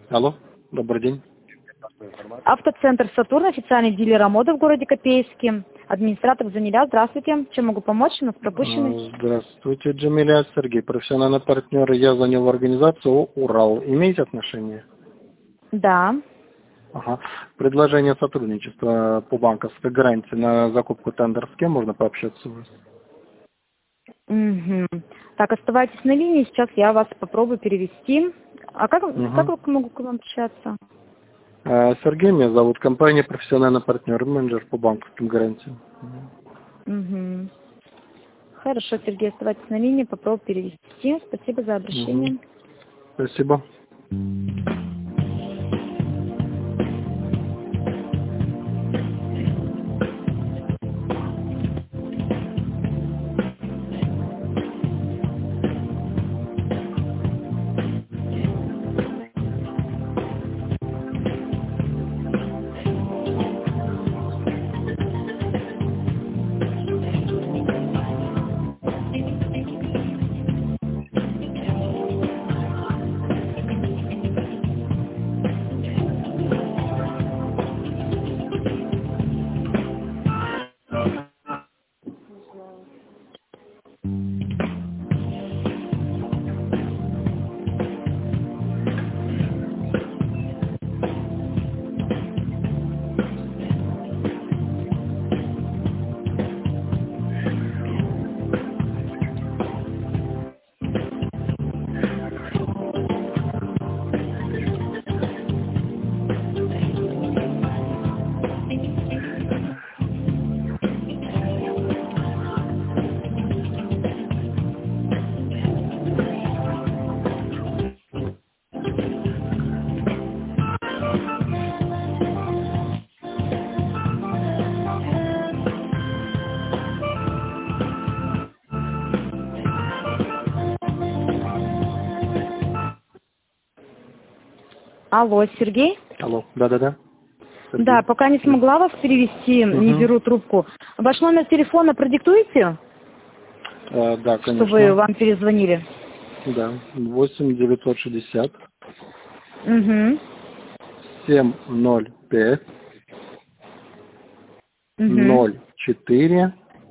Алло, добрый день. Автоцентр «Сатурн», официальный дилер «Амода» в городе Копейске. Администратор Джамиля, здравствуйте. Чем могу помочь? У нас пропущенный. Здравствуйте, Джамиля, Сергей, профессиональный партнер. Я звонил в организацию «Урал». Имеете отношение? Да. Ага. Предложение сотрудничества по банковской гарантии на закупку тендер. С кем можно пообщаться у вас? Угу. Так, оставайтесь на линии, сейчас я вас попробую перевести. А как могу к вам общаться? Сергей меня зовут, компания «Профессиональный партнер», менеджер по банковским гарантиям. Угу. Хорошо, Сергей, оставайтесь на линии, попробую перевести. Спасибо за обращение. Спасибо. Алло, Сергей? Алло, да-да-да. Да, пока не смогла вас перевести, не беру трубку. Ваш номер телефона продиктуете, Да, конечно. чтобы вам перезвонили? Да, 8 960 Угу. 705 04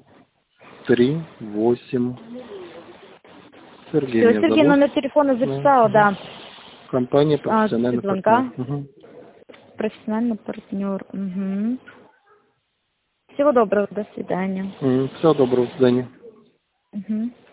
38. Сергей Все, меня Сергей, зовут. номер телефона записала, да. Компания «Профессиональный Звонка. партнер». Профессиональный партнер. Угу. Всего доброго, до свидания. Всего доброго, до свидания. Угу.